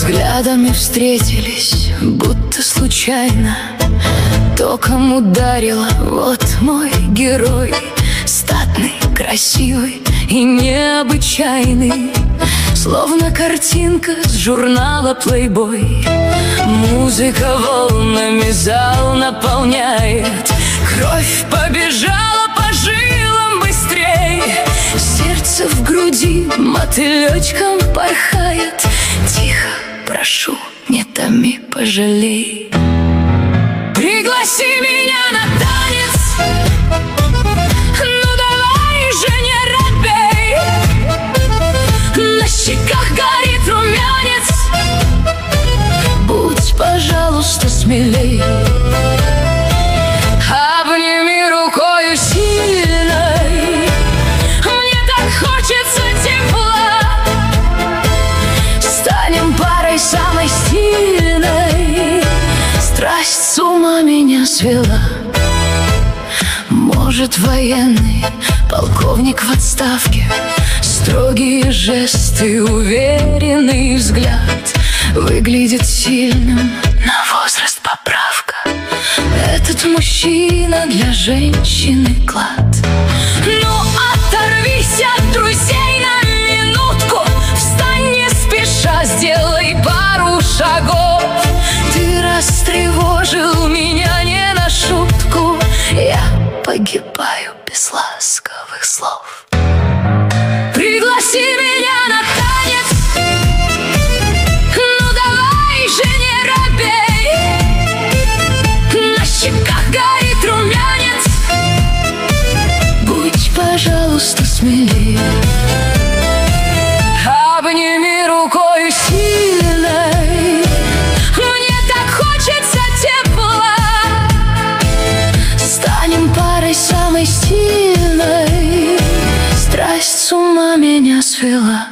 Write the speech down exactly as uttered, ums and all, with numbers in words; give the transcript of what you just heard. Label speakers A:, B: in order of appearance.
A: Взглядами встретились, будто случайно. Током ударило, вот мой герой. Статный, красивый и необычайный, словно картинка с журнала «Плейбой». Музыка волнами зал наполняет, кровь побежала по жилам быстрей. Сердце в груди мотылечком порхает. Тихо, прошу, не томи, пожалей. Пригласи меня на танец, ну давай же не робей. На щеках горит румянец, будь, пожалуйста, смелей. Обними рукою сильной, мне так хочется тепла. Станем парой самой стильной, страсть с ума меня свела. Может, военный полковник в отставке, строгие жесты, уверенный взгляд, выглядит сильным, на возраст поправка. Этот мужчина для женщины клад. Ну, оторвись от друзей на минутку, встань не спеша, сделай пару шагов. Ты растревожил меня не на шутку, я погибаю без ласковых слов. Пригласи меня на танец, ну давай же не робей. На щеках горит румянец, будь, пожалуйста, смелей. Обними рукой сильной, мне так хочется тепла. Станем парой самой стильной, страсть с ума меня свела.